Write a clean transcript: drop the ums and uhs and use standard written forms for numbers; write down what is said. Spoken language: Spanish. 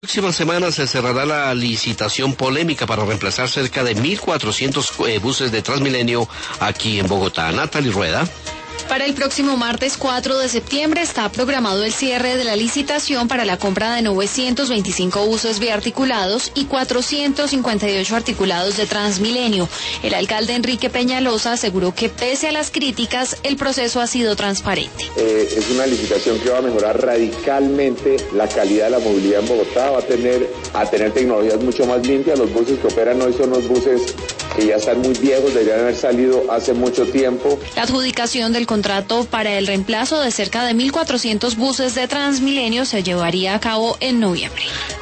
Próxima semana se cerrará la licitación polémica para reemplazar cerca de 1.400 buses de Transmilenio aquí en Bogotá. Natalie Rueda. Para el próximo martes 4 de septiembre está programado el cierre de la licitación para la compra de 925 buses biarticulados y 458 articulados de Transmilenio. El alcalde Enrique Peñalosa aseguró que pese a las críticas, el proceso ha sido transparente. Es una licitación que va a mejorar radicalmente la calidad de la movilidad en Bogotá, va a tener tecnologías mucho más limpias. Los buses que operan hoy son los buses que ya están muy viejos, deberían haber salido hace mucho tiempo. La adjudicación del contrato para el reemplazo de cerca de 1.400 buses de Transmilenio se llevaría a cabo en noviembre.